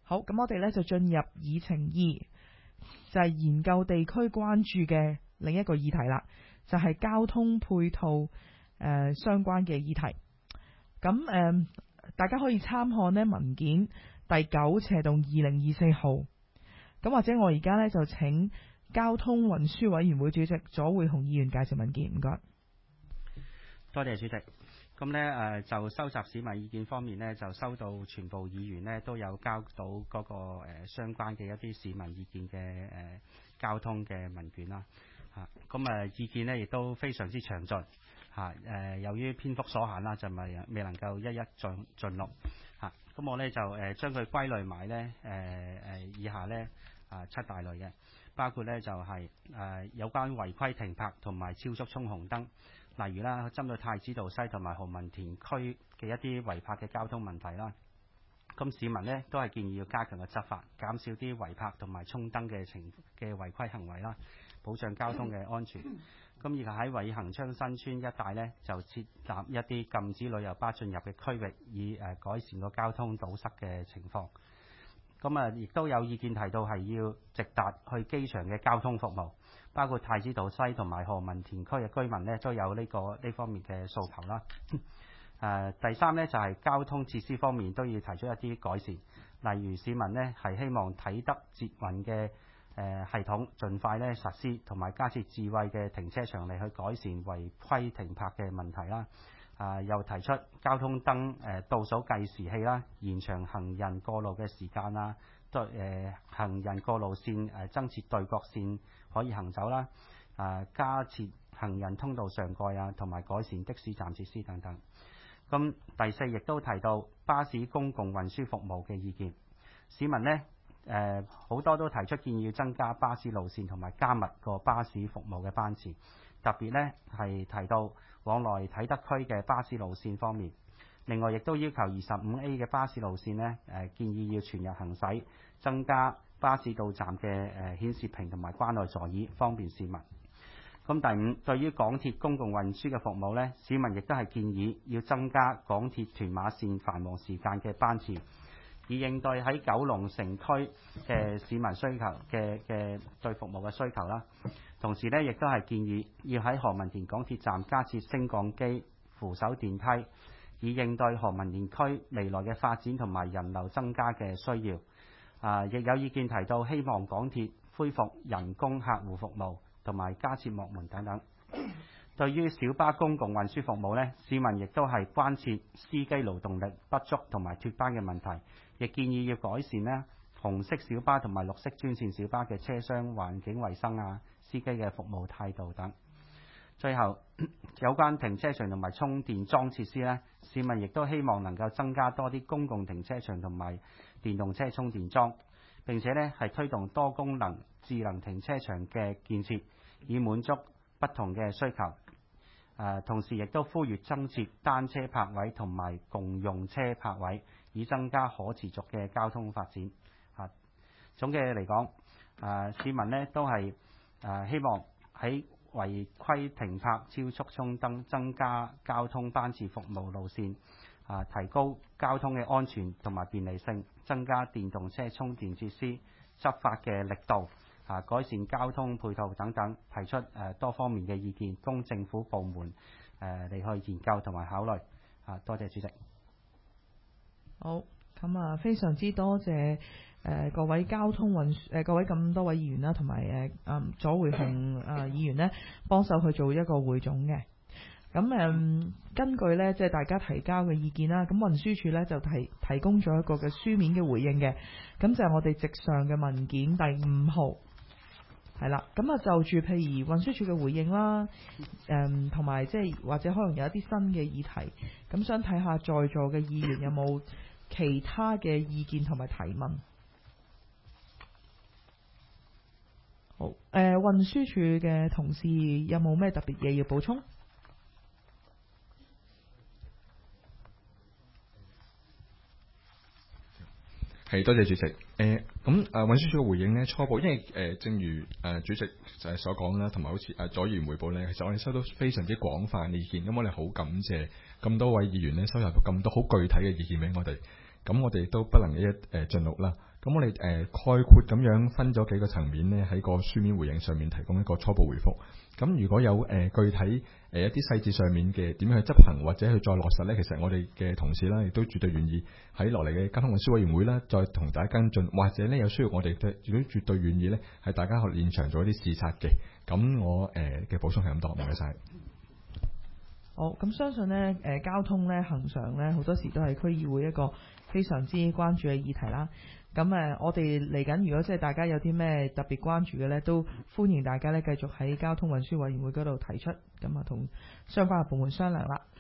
好，咁我哋呢就進入議程2，就係研究地區關注嘅另一個議題啦，就係交通配套相關嘅議題。咁大家可以參看呢文件第9/2024號。咁或者我而家呢就請交通運輸委員會主席左會雄議員介紹文件，唔該。 多謝主席。咁呢就收集市民意見方面呢，就收到全部議員呢都有交到嗰個相關嘅一啲市民意見嘅交通嘅問卷啦。咁意見呢亦都非常之詳盡。由於篇幅所限啦，就未能夠一一盡錄。咁我呢就將佢歸類埋呢以下呢7大類嘅，包括呢就係有關違規停泊同埋超速衝紅燈。例如啦，針對太子道西同埋何文田區嘅一啲違泊嘅交通問題啦，咁市民呢都係建議要加強嘅執法，減少啲違泊同埋衝燈嘅違規行為啦，保障交通嘅安全。咁以及喺偉恒昌新村一帶呢，就設立一啲禁止旅遊巴進入嘅區域，以改善個交通堵塞嘅情況。咁亦都有意見提到係要直達去機場嘅交通服務，包括太子道西同埋何文田區嘅居民呢，都有呢方面嘅訴求啦。第三呢，就係交通設施方面都要提出一啲改善，例如市民呢係希望啟德捷運嘅系統盡快呢實施，同埋加設智慧嘅停車場嚟去改善違規停泊嘅問題啦。又提出交通燈倒數計時器啦，延長行人過路嘅時間啦，行人過路線增設對角線可以行走啦，加設行人通道上蓋啊，同埋改善的士站設施等等。咁第四亦都提到巴士公共運輸服務嘅意見，市民呢好多都提出建議要增加巴士路線同埋加密個巴士服務嘅班次，特別呢係提到往來啟德區嘅巴士路線方面。另外亦都要求 25A 嘅巴士路線呢建議要全日行駛，增加巴士到站嘅顯示屏同埋關愛座椅，方便市民。咁第五，對於港鐵公共運輸嘅服務呢，市民亦都係建議要增加港鐵屯馬線繁忙時間嘅班次，以應對喺九龍城區嘅市民需求嘅對服務嘅需求啦。同時呢，亦都係建議要喺何文田港鐵站加設升降機、扶手電梯，以應對何文田區未來嘅發展同埋人流增加嘅需要。亦有意見提到希望港鐵恢復人工客戶服務，同埋加設幕門等等。對於小巴公共運輸服務呢，市民亦都係關切司機勞動力不足同埋脫班嘅問題，亦建議要改善呢紅色小巴同埋綠色專線小巴嘅車廂環境衛生啊，司機嘅服務態度等。最後，有關停車場同埋充電樁設施呢，市民亦都希望能夠增加多啲公共停車場同埋電動車充電樁，並且呢係推動多功能智能停車場嘅建設，以滿足不同嘅需求。同時亦都呼籲增設單車泊位同埋共用車泊位，以增加可持續嘅交通發展。總嘅嚟講，市民呢都係希望喺違規停泊、超速衝燈、增加交通班次服務路線，提高交通嘅安全同埋便利性，增加電動車充電設施，執法嘅力度，改善交通配套等等，提出多方面嘅意見，供政府部門嚟去研究同埋考慮。多謝主席。 好，咁非常之多謝各位交通運各位咁多位議員啦，同埋左會雄議員呢幫手去做一個匯總嘅。咁根據呢，即係大家提交嘅意見啦，咁運輸署呢就提供咗一個嘅書面嘅回應嘅。咁就係我哋直上嘅文件第5號。係啦，咁就住譬如運輸署嘅回應啦，同埋即係或者可能有一啲新嘅議題，咁想睇下在座嘅議員有冇其他嘅意見同埋提問。好，運輸署嘅同事有冇咩特別嘢要補充？ 係，多謝主席。運輸署嘅回應呢，初步，因為正如主席就係所講啦，同埋好似左議員彙報呢，其實我哋收到非常之廣泛嘅意見，咁我哋好感謝咁多位議員呢收入咁多好具體嘅意見俾我哋，咁我哋都不能一一盡錄啦。 咁我哋概括咁樣分咗幾個層面咧，喺個書面回應上面提供一個初步回覆。咁如果有具體一啲細節上面嘅點樣去執行或者去再落實咧，其實我哋嘅同事啦，亦都絕對願意喺落嚟嘅交通運輸委員會啦，再同大家跟進，或者咧有需要我哋亦都絕對願意咧，係大家去現場做一啲視察嘅。咁我嘅補充係咁多，唔該晒。 好，咁相信呢交通呢，恆常呢，好多時都係區議會一個非常之關注嘅議題啦。咁我哋嚟緊，如果即係大家有啲咩特別關注嘅呢，都歡迎大家呢繼續喺交通運輸委員會嗰度提出，咁同相關嘅部門商量啦。